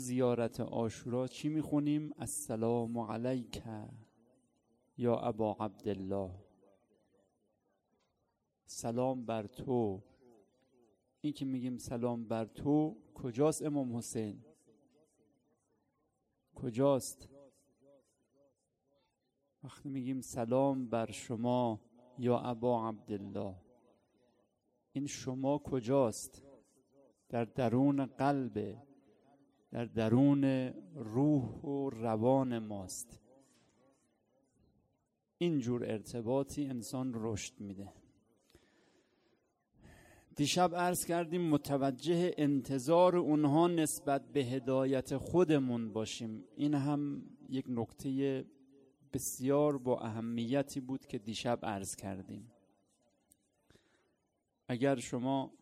زیارت عاشورا چی میخونیم؟ السلام علیک یا ابا عبدالله، سلام بر تو. این که میگیم سلام بر تو کجاست امام حسین؟ کجاست؟ وقتی میگیم سلام بر شما یا ابا عبدالله، این شما کجاست؟ در درون قلب، در درون روح و روان ماست. اینجور ارتباطی انسان رشد میده. دیشب عرض کردیم متوجه انتظار اونها نسبت به هدایت خودمون باشیم. این هم یک نکته بسیار با اهمیتی بود که دیشب عرض کردیم. اگر شما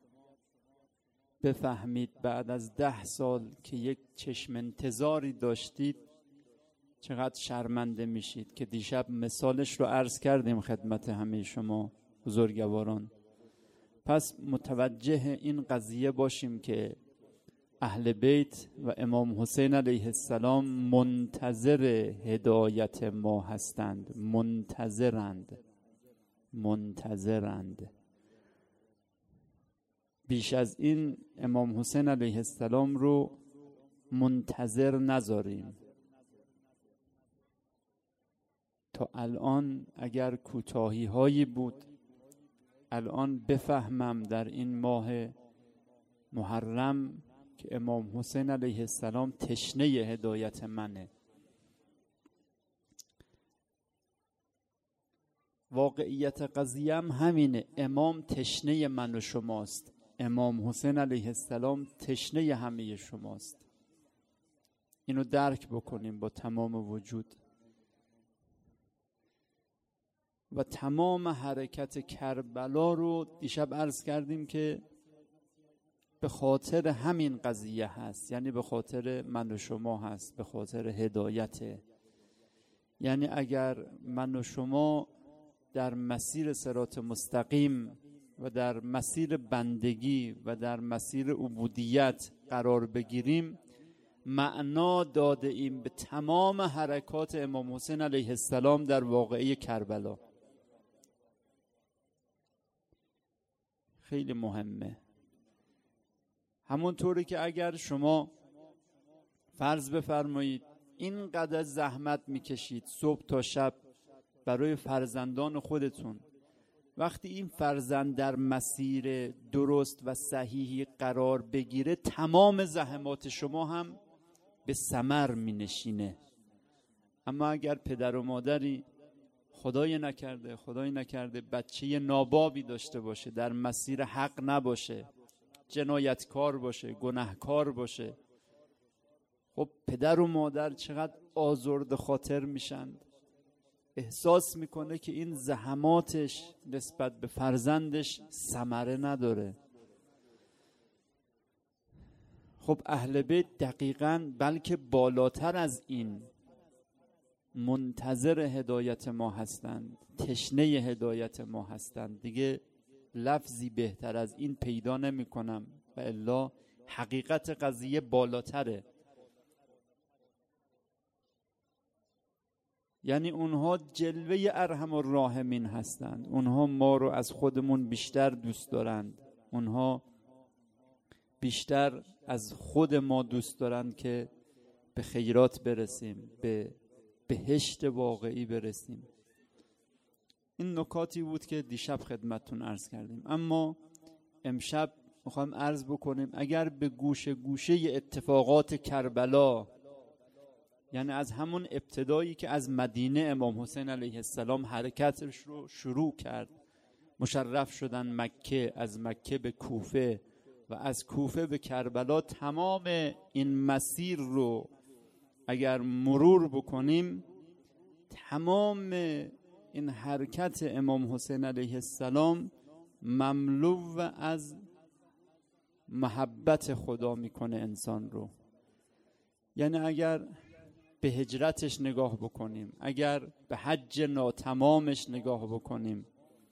بفهمید بعد از 10 سال که یک چشم انتظاری داشتید چقدر شرمنده میشید، که دیشب مثالش رو عرض کردیم خدمت همه شما بزرگواران. پس متوجه این قضیه باشیم که اهل بیت و امام حسین علیه السلام منتظر هدایت ما هستند. منتظرند. بیش از این امام حسین علیه السلام رو منتظر نذاریم. تا الان اگر کوتاهی هایی بود، الان بفهمم در این ماه محرم که امام حسین علیه السلام تشنه هدایت منه. واقعیت قضیه هم همینه. امام تشنه من و شماست. امام حسین علیه السلام تشنه همه شماست. اینو درک بکنیم با تمام وجود. و تمام حرکت کربلا رو دیشب عرض کردیم که به خاطر همین قضیه هست، یعنی به خاطر من و شما هست، به خاطر هدایته. یعنی اگر من و شما در مسیر صراط مستقیم و در مسیر بندگی و در مسیر عبودیت قرار بگیریم، معنا داده ایم به تمام حرکات امام حسین علیه السلام در واقعه کربلا. خیلی مهمه. همونطوری که اگر شما فرض بفرمایید اینقدر زحمت میکشید صبح تا شب برای فرزندان خودتون، وقتی این فرزند در مسیر درست و صحیحی قرار بگیره تمام زحمات شما هم به ثمر می نشینه. اما اگر پدر و مادری خدای نکرده بچه نابابی داشته باشه، در مسیر حق نباشه، جنایتکار باشه، گناهکار باشه، خب پدر و مادر چقدر آزرده خاطر میشن. احساس میکنه که این زحماتش نسبت به فرزندش ثمره نداره. خب اهل بیت دقیقاً بلکه بالاتر از این منتظر هدایت ما هستند، تشنه هدایت ما هستند. دیگه لفظی بهتر از این پیدا نمی کنم و الا حقیقت قضیه بالاتره. یعنی اونها جلوه ارحم الراحمین هستند. اونها ما رو از خودمون بیشتر دوست دارند. اونها بیشتر از خود ما دوست دارند که به خیرات برسیم، به بهشت واقعی برسیم. این نکاتی بود که دیشب خدمتتون عرض کردیم. اما امشب میخوایم عرض بکنیم اگر به گوشه گوشه اتفاقات کربلا، یعنی از همون ابتدایی که از مدینه امام حسین علیه السلام حرکتش رو شروع کرد، مشرف شدن مکه، از مکه به کوفه و از کوفه به کربلا، تمام این مسیر رو اگر مرور بکنیم، تمام این حرکت امام حسین علیه السلام مملو از محبت خدا میکنه انسان رو. یعنی اگر به هجرتش نگاه بکنیم، اگر به حج ناتمامش نگاه بکنیم،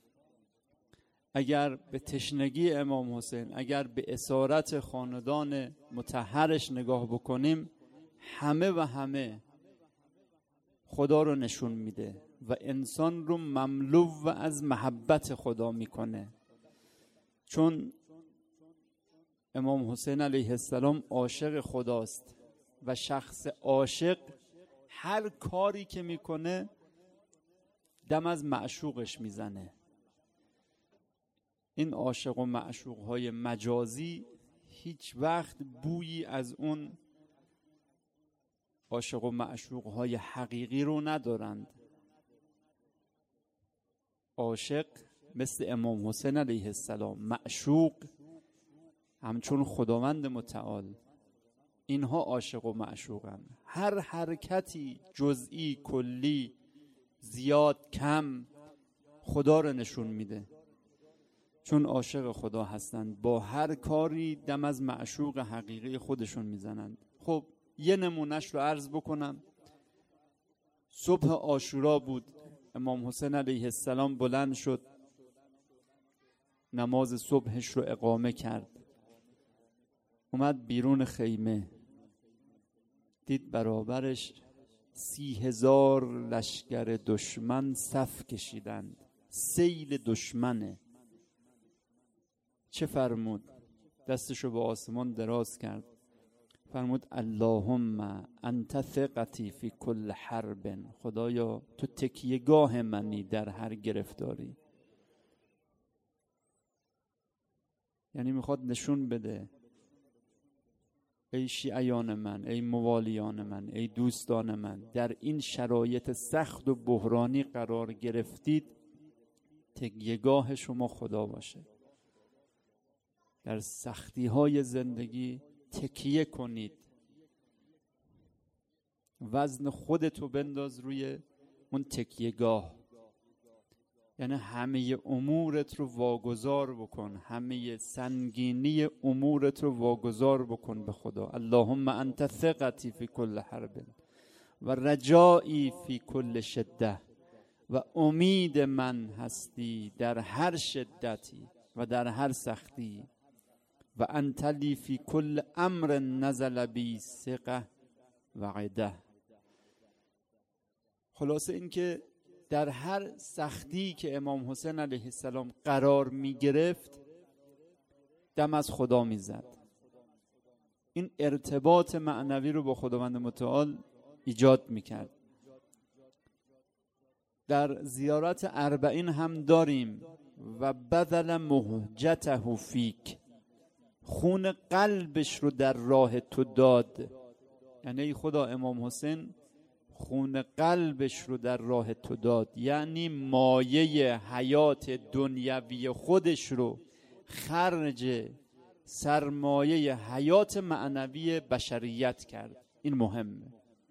اگر به تشنگی امام حسین، اگر به اسارت خاندان مطهرش نگاه بکنیم، همه و همه خدا رو نشون میده و انسان رو مملو و از محبت خدا میکنه. چون امام حسین علیه السلام عاشق خداست و شخص عاشق هر کاری که میکنه دم از معشوقش میزنه. این عاشق و معشوق های مجازی هیچ وقت بویی از اون عاشق و معشوق های حقیقی رو ندارند. عاشق مثل امام حسین علیه السلام، معشوق همچون خداوند متعال، اینها عاشق و معشوقن. هر حرکتی جزئی کلی زیاد کم خدا رو نشون میده، چون عاشق خدا هستند. با هر کاری دم از معشوق حقیقی خودشون میزنند. خب یه نمونهش رو عرض بکنم. صبح عاشورا بود، امام حسین علیه السلام بلند شد، نماز صبحش رو اقامه کرد، اومد بیرون خیمه، دید برابرش 30,000 لشکر دشمن صف کشیدند، سیل دشمنه. چه فرمود؟ دستشو به آسمان دراز کرد، فرمود اللهم انت ثقتی فی کل حرب، خدایا تو تکیهگاه منی در هر گرفتاری. یعنی میخواد نشون بده ای شیعیان من، ای موالیان من، ای دوستان من، در این شرایط سخت و بحرانی قرار گرفتید، تکیهگاه شما خدا باشه. در سختی های زندگی تکیه کنید، وزن خودتو بنداز روی اون تکیهگاه. یعنی همه امورت رو واگذار بکن، همه سنگینی امورت رو واگذار بکن به خدا. اللهم انت ثقتی فی کل حرب و رجایی فی کل شده، و امید من هستی در هر شدتی و در هر سختی. و انت لی فی کل امر نزل بی ثقه و عده. خلاصه این که در هر سختی که امام حسین علیه السلام قرار می گرفت دم از خدا می زد. این ارتباط معنوی رو با خداوند متعال ایجاد می کرد. در زیارت اربعین هم داریم و بذل مهجته فیک، خون قلبش رو در راه تو داد. یعنی خدا امام حسین خون قلبش رو در راه تو داد، یعنی مایه حیات دنیوی خودش رو خرج سرمایه حیات معنوی بشریت کرد. این مهمه.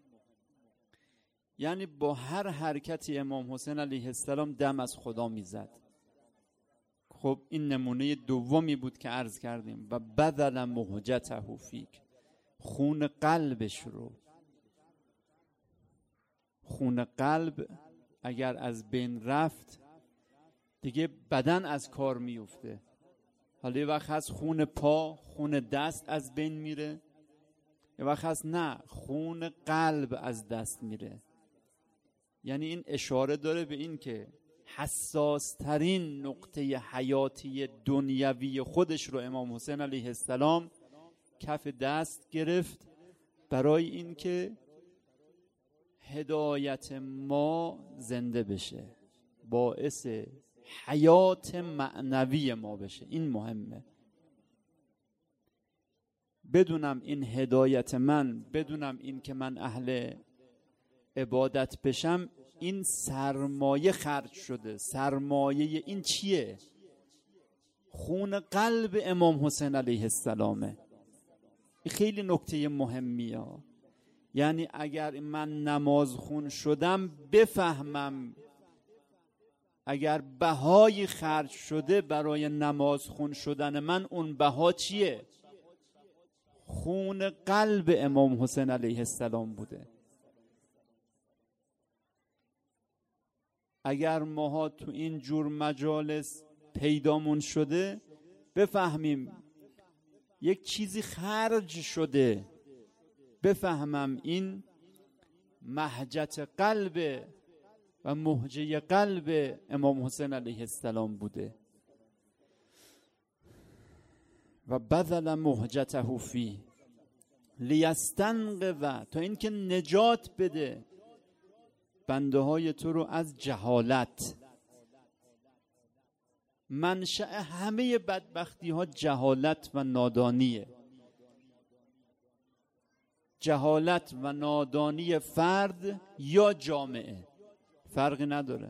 یعنی با هر حرکتی امام حسین علیه السلام دم از خدا میزد. خب این نمونه دومی بود که عرض کردیم. و بذل مهجته فیک، خون قلبش رو. خون قلب اگر از بین رفت دیگه بدن از کار میفته. حالا یه وقت هست خون پا، خون دست از بین میره، یه وقت هست نه، خون قلب از دست میره. یعنی این اشاره داره به این که حساس ترین نقطه حیاتی دنیوی خودش رو امام حسین علیه السلام کف دست گرفت برای این که هدایت ما زنده بشه، باعث حیات معنوی ما بشه. این مهمه. بدونم این هدایت من، بدونم این که من اهل عبادت بشم، این سرمایه خرج شده. سرمایه این چیه؟ خون قلب امام حسین علیه السلامه. این خیلی نکته مهمیه. یعنی اگر من نماز خون شدم بفهمم اگر بهای خرج شده برای نماز خون شدن من، اون بها چیه؟ خون قلب امام حسین علیه السلام بوده. اگر ماها تو این جور مجالس پیدامون شده بفهمیم یک چیزی خرج شده بفهمم این مهجت قلب و مهجه قلب امام حسین علیه السلام بوده و بذل مهجته فی لیستنقذ، تا اینکه نجات بده بنده های تو رو از جهالت. منشأ همه بدبختی ها جهالت و نادانیه. جهالت و نادانی فرد یا جامعه، فرقی نداره.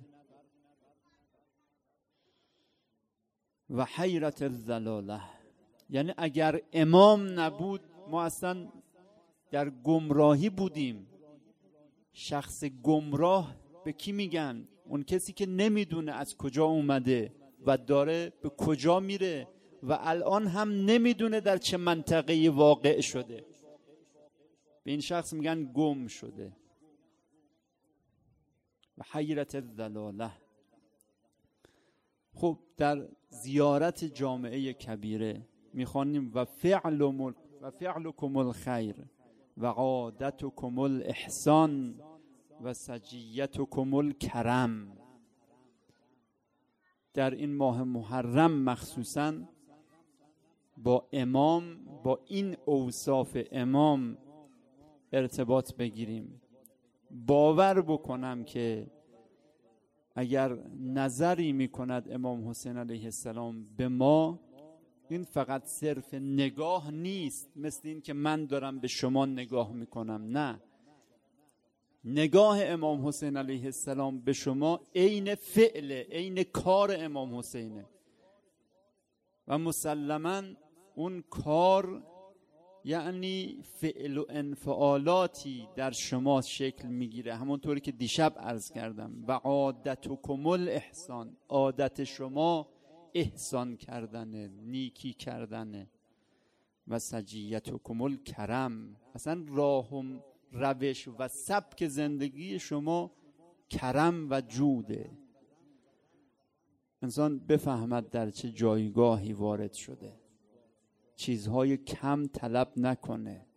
و حیرت الضلاله، یعنی اگر امام نبود ما اصلا در گمراهی بودیم. شخص گمراه به کی میگن؟ اون کسی که نمیدونه از کجا اومده و داره به کجا میره و الان هم نمیدونه در چه منطقه‌ای واقع شده. به این شخص میگن گم شده. و حیرت الضلاله. خب در زیارت جامعه کبیره میخوانیم و فعلکم الخیر و عادتکم الاحسان و سجیتکم الکرم. در این ماه محرم مخصوصا با امام، با این اوصاف امام ارتباط بگیریم. باور بکنم که اگر نظری میکند امام حسین علیه السلام به ما، این فقط صرف نگاه نیست، مثل این که من دارم به شما نگاه میکنم. نه، نگاه امام حسین علیه السلام به شما عین فعله، عین کار امام حسینه و مسلماً اون کار یعنی فعل و انفعالاتی در شما شکل میگیره، همونطوری که دیشب عرض کردم. و عادتکم الاحسان، عادت شما احسان کردنه، نیکی کردنه. و سجیتکم الکرم، اصلا راه و روش و سبک زندگی شما کرم و جوده. انسان بفهمد در چه جایگاهی وارد شده، چیزهای کم طلب نکنه.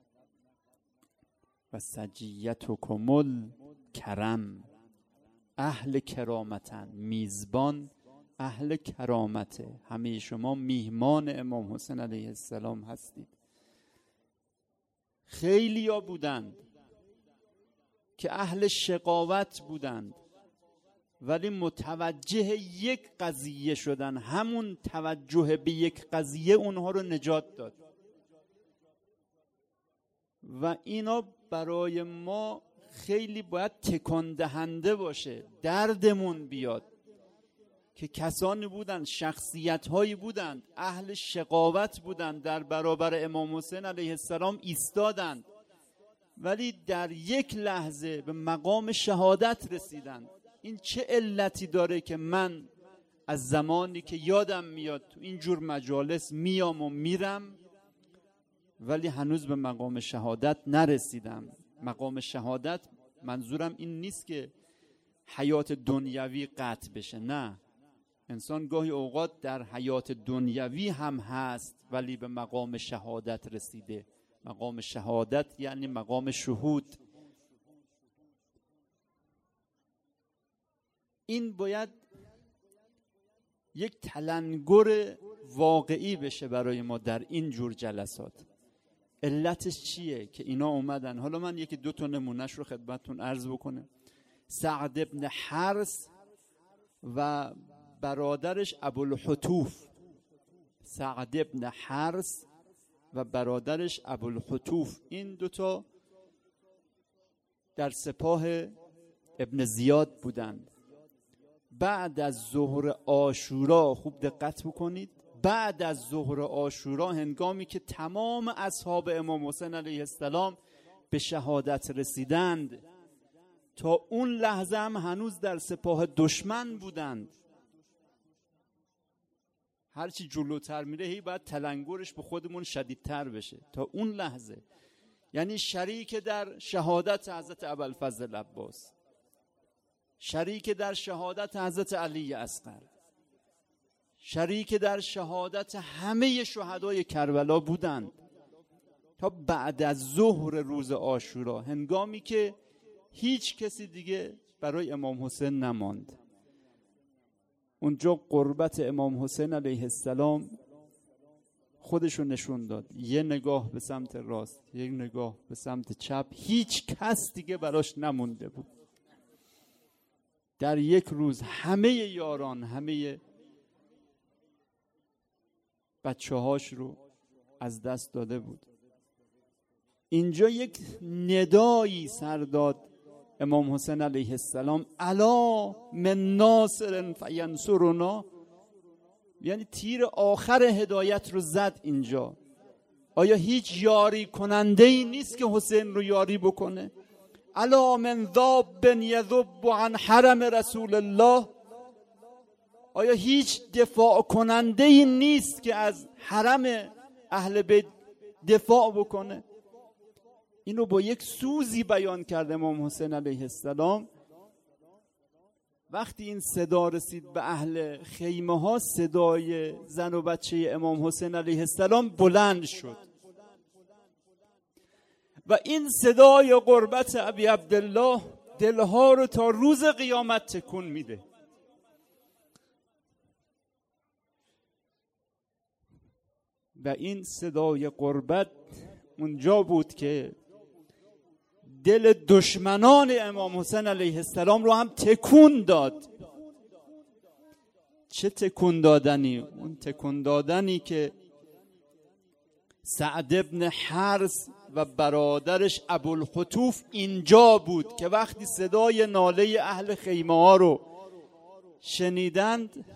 و سجیتکم الکرم، اهل کرامتن، میزبان اهل کرامته. همه شما میهمان امام حسین علیه السلام هستید. خیلی ها بودند که اهل شقاوت بودند ولی متوجه یک قضیه شدن، همون توجه به یک قضیه اونها رو نجات داد. و اینا برای ما خیلی باید تکان دهنده باشه، دردمون بیاد که کسانی بودند، شخصیت هایی بودند، اهل شقاوت بودند، در برابر امام حسین علیه السلام ایستادند ولی در یک لحظه به مقام شهادت رسیدند. این چه علتی داره که من از زمانی که یادم میاد تو این جور مجالس میام و میرم ولی هنوز به مقام شهادت نرسیدم؟ مقام شهادت منظورم این نیست که حیات دنیوی قطع بشه، نه. انسان گاهی اوقات در حیات دنیوی هم هست ولی به مقام شهادت رسیده. مقام شهادت یعنی مقام شهود. این باید یک تلنگر واقعی بشه برای ما در این جور جلسات. علتش چیه که اینا اومدن؟ حالا من یکی دو تا نمونهش رو خدمتتون عرض بکنم. سعد ابن حرس و برادرش ابوالحتوف. سعد ابن حرس و برادرش ابوالحتوف، این دوتا در سپاه ابن زیاد بودند. بعد از ظهر عاشورا، خوب دقت بکنید، بعد از ظهر عاشورا هنگامی که تمام اصحاب امام حسین علیه السلام به شهادت رسیدند، تا اون لحظه هم هنوز در سپاه دشمن بودند. هرچی جلوتر میره هی باید تلنگرش به خودمون شدیدتر بشه. تا اون لحظه یعنی شریک در شهادت حضرت ابوالفضل عباس، شریک در شهادت حضرت علی اصغر، شریک در شهادت همه شهدای کربلا بودند. تا بعد از ظهر روز عاشورا، هنگامی که هیچ کسی دیگه برای امام حسین نماند. اونجا قربت امام حسین علیه السلام خودشو نشون داد. یه نگاه به سمت راست، یک نگاه به سمت چپ، هیچ کس دیگه براش نمونده بود. در یک روز همه یاران، همه بچه هاش رو از دست داده بود. اینجا یک ندایی سر داد امام حسین علیه السلام: الا من ناصر فینصرنا. یعنی تیر آخر هدایت رو زد اینجا. آیا هیچ یاری کننده ای نیست که حسین رو یاری بکنه؟ الا من ذاب یذب عن حرم رسول الله. آیا هیچ دفاع کننده ای نیست که از حرم اهل بیت دفاع بکنه؟ اینو با یک سوزی بیان کرد امام حسین علیه السلام. وقتی این صدا رسید به اهل خیمه ها، صدای زن و بچه امام حسین علیه السلام بلند شد و این صدای قربت ابی عبدالله دلها رو تا روز قیامت تکون میده. و این صدای قربت اونجا بود که دل دشمنان امام حسین علیه السلام رو هم تکون داد. چه تکون دادنی؟ اون تکون دادنی که سعد ابن حرس و برادرش ابوالخطوف اینجا بود که وقتی صدای ناله اهل خیمه ها رو شنیدند،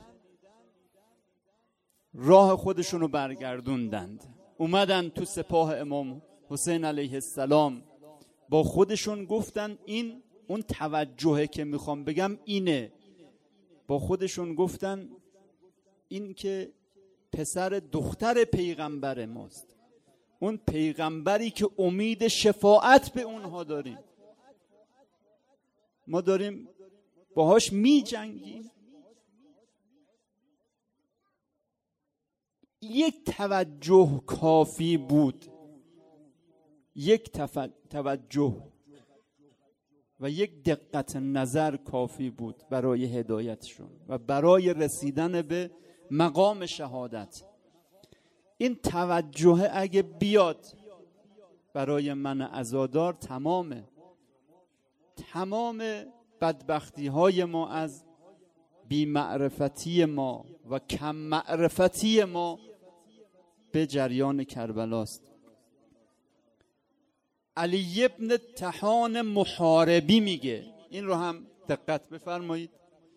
راه خودشون رو برگردوندند، اومدن تو سپاه امام حسین علیه السلام، با خودشون گفتن این اون توجهه که میخوام بگم اینه. با خودشون گفتن این که پسر دختر پیغمبر ماست، اون پیغمبری که امید شفاعت به اونها داریم، ما داریم باهاش می جنگیم. یک توجه کافی بود، یک توجه و یک دقت نظر کافی بود برای هدایتشون و برای رسیدن به مقام شهادت. این توجه اگه بیاد برای من عزادار، تمام بدبختی های ما از بی‌معرفتی ما و کم معرفتی ما به جریان کربلاست. علی ابن طحان محاربی میگه، این رو هم دقت بفرمایید،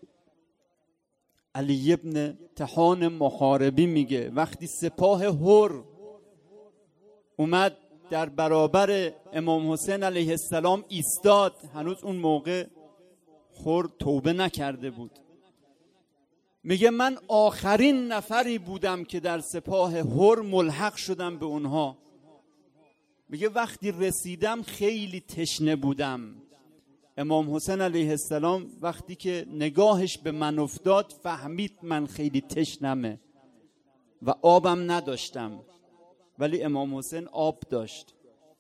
علی ابن طحان محاربی میگه وقتی سپاه هر اومد در برابر امام حسین علیه السلام ایستاد، هنوز اون موقع هر توبه نکرده بود، میگه من آخرین نفری بودم که در سپاه هر ملحق شدم به اونها. میگه وقتی رسیدم خیلی تشنه بودم. امام حسین علیه السلام وقتی که نگاهش به من افتاد فهمید من خیلی تشنمه و آبم نداشتم، ولی امام حسین آب داشت.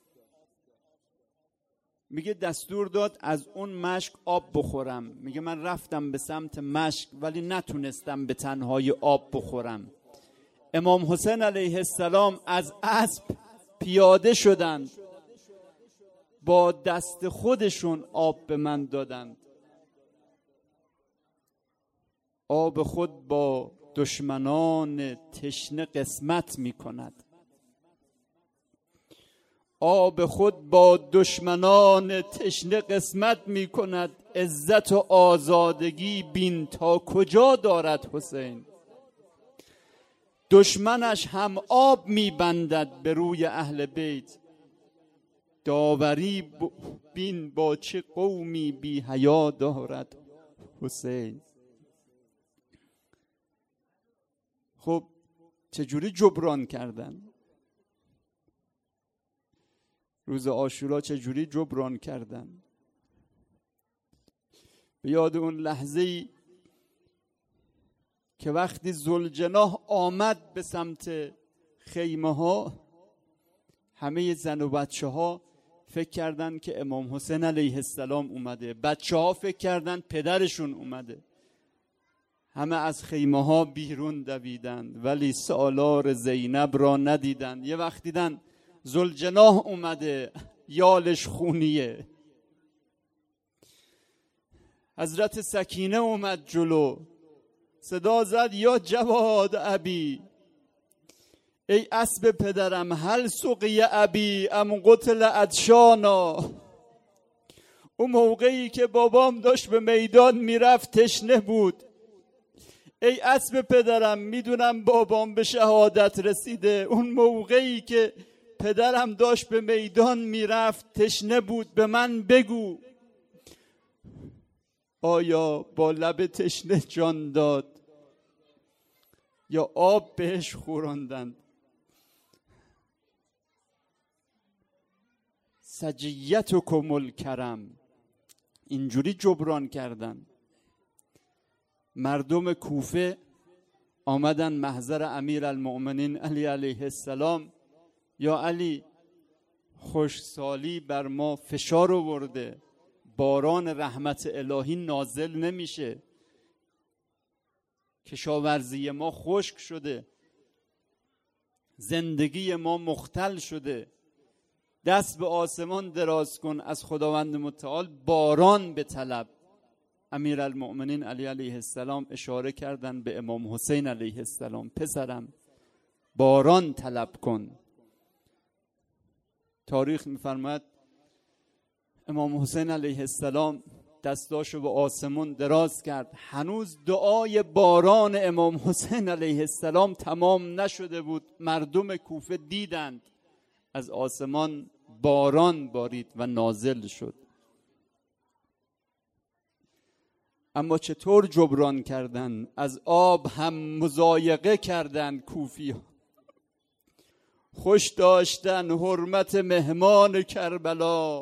میگه دستور داد از اون مشک آب بخورم. میگه من رفتم به سمت مشک ولی نتونستم به تنهایی آب بخورم. امام حسین علیه السلام از اسب پیاده شدند، با دست خودشون آب به من دادند. آب خود با دشمنان تشنه قسمت می کند. آب خود با دشمنان تشنه قسمت می کند. عزت و آزادگی بین تا کجا دارد حسین. دشمنش هم آب می بندد به روی اهل بیت. داوری بین با چه قومی بی حیا دارد حسین. خب چجوری جبران کردن؟ روز عاشورا چجوری جبران کردن؟ به یاد اون لحظه‌ای که وقتی ذوالجناح آمد به سمت خیمه ها، همه زن و بچه ها فکر کردن که امام حسین علیه السلام اومده، بچه ها فکر کردن پدرشون اومده. همه از خیمه ها بیرون دویدند ولی سالار زینب را ندیدند. یه وقت دیدن ذوالجناح اومده، یالش خونیه. حضرت سکینه اومد جلو، صدا زد یا جواد ابی، ای اسب پدرم، هل سقی ابی ام قتل عطشانا. اون موقعی که بابام داشت به میدان میرفت تشنه بود. ای اسب پدرم، میدونم بابام به شهادت رسیده، اون موقعی که پدرم داشت به میدان میرفت تشنه بود، به من بگو آیا با لب تشنه جان داد یا آب بهش خوراندند؟ سجیتکم الکرم، اینجوری جبران کردن. مردم کوفه آمدن محضر امیرالمؤمنین علی علیه السلام، یا علی خوشسالی بر ما فشار آورده، باران رحمت الهی نازل نمیشه، کشاورزی ما خشک شده، زندگی ما مختل شده، دست به آسمان دراز کن از خداوند متعال باران به طلب. امیرالمؤمنین علی علیه السلام اشاره کردن به امام حسین علیه السلام، پسرم باران طلب کن. تاریخ میفرماید امام حسین علیه السلام دستاشو به آسمان دراز کرد، هنوز دعای باران امام حسین علیه السلام تمام نشده بود. مردم کوفه دیدند از آسمان باران بارید و نازل شد. اما چطور جبران کردن؟ از آب هم مضایقه کردن کوفی ها. خوش داشتن حرمت مهمان کربلا،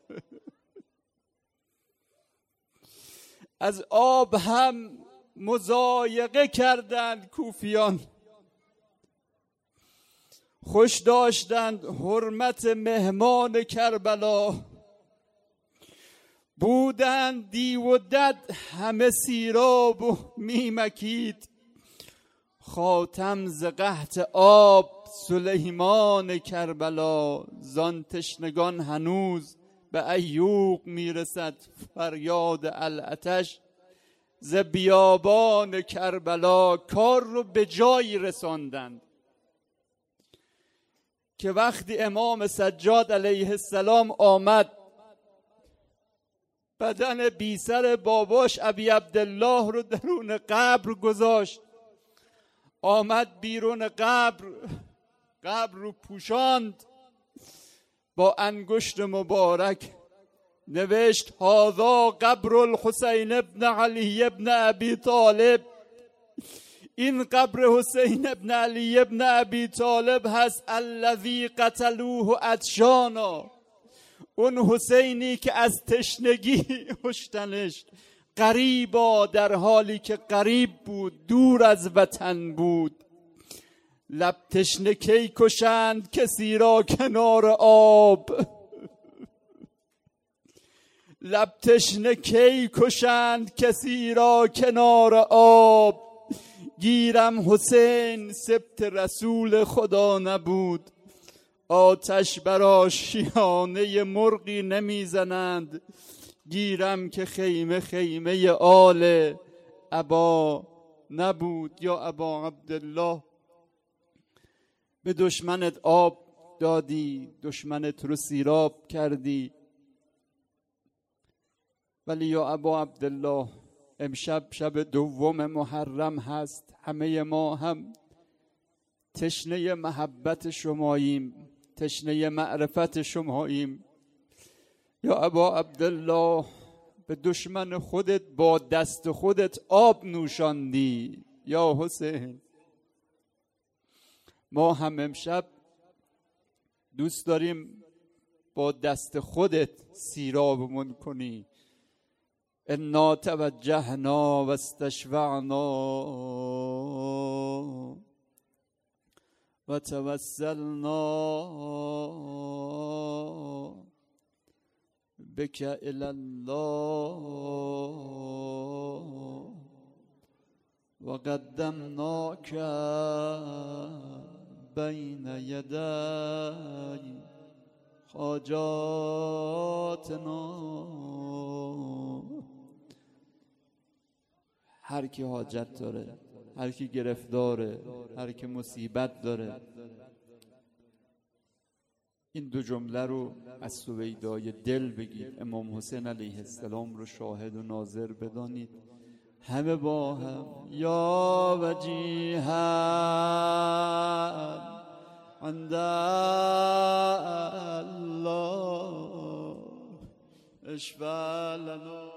از آب هم مضایقه کردند کوفیان. خوش داشتند حرمت مهمان کربلا، بودند دیو و دد همه سیراب و میمکید، خاتم ز قحط آب سلیمان کربلا. زان تشنگان هنوز به ایوق میرسد فریاد العطش ز بیابان کربلا. کار رو به جایی رساندند که وقتی امام سجاد علیه السلام آمد، بدن بی سر باباش ابی عبدالله رو درون قبر گذاشت، آمد بیرون قبر رو پوشاند، با انگشت مبارک نوشت هذا قبر الحسین ابن علی ابن ابی طالب. این قبر حسین ابن علی ابن ابی طالب هست، الذی قتلوه عطشانا، اون حسینی که از تشنگی کشتنش، غریبا در حالی که غریب بود، دور از وطن بود. لب تشنه کی کشند کسی را کنار آب، لب تشنه کی کشند کسی را کنار آب. گیرم حسین سبط رسول خدا نبود، آتش بر آشیانه مرغی نمیزنند. گیرم که خیمه آل ابا نبود. یا ابا عبدالله، به دشمنت آب دادی، دشمنت رو سیراب کردی، ولی یا ابا عبدالله امشب شب دوم محرم هست، همه ما هم تشنه محبت شماییم، تشنه معرفت شماییم. یا ابا عبدالله، به دشمن خودت با دست خودت آب نوشاندی. یا حسین، ما هم امشب دوست داریم با دست خودت سیرابمون کنی. انا توجهنا و استشفعنا و و توسلنا بك الی الله و قدمناک بین یدی حاجاتنا. هر کی حاجت داره، هر کی گرفتاره، هر کی مصیبت داره، این دو جمله رو از سویدای دل بگید. امام حسین علیه السلام رو شاهد و ناظر بدانید. همه با هم یا وجیها عند الله اشفع لنا